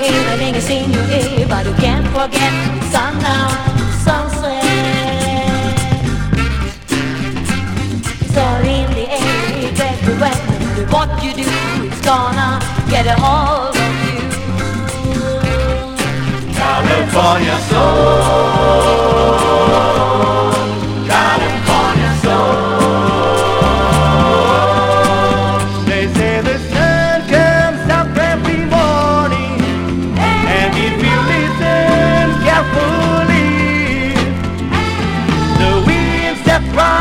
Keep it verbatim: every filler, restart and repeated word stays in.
hailing is in your ear, but you can't forget sundown, sunset. It's all in the air, it's everywhere. What you do, it's gonna get a hold of you. California soul, California soul. They say the sun comes up every morning, and if you listen carefully, the winds that rise